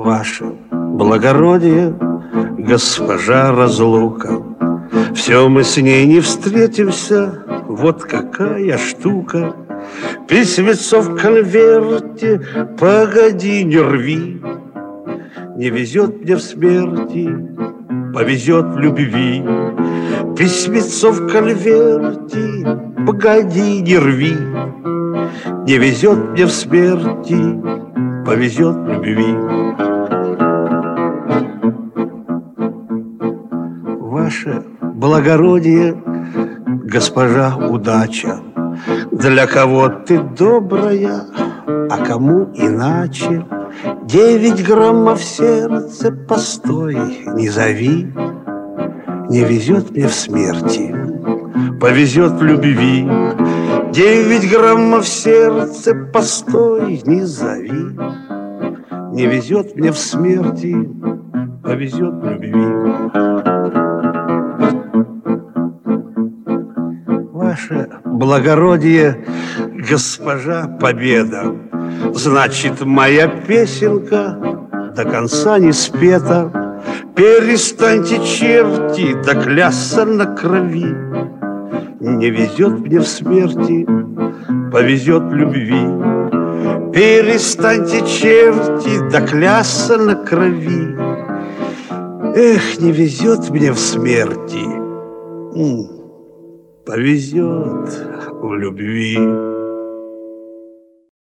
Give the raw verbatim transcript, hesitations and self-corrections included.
Ваше благородие, госпожа разлука, все мы с ней не встретимся, вот какая штука. Письмецо в конверте, погоди, не рви. Не везет мне в смерти, повезет в любви. Письмецо в конверте, погоди, не рви. Не везет мне в смерти, повезет в любви. Ваше благородие, госпожа удача, для кого ты добрая, а кому иначе. Девять граммов сердце, постой, не зови. Не везет мне в смерти, повезет в любви. Девять граммов сердце, постой, не зови. Не везет мне в смерти, повезет в любви. Ваше благородие, госпожа Победа, значит, моя песенка до конца не спета. Перестаньте, черти, доклясться на крови. Не везет мне в смерти, повезет в любви. Перестаньте, черти, доклясться на крови. Эх, не везет мне в смерти, повезет в любви.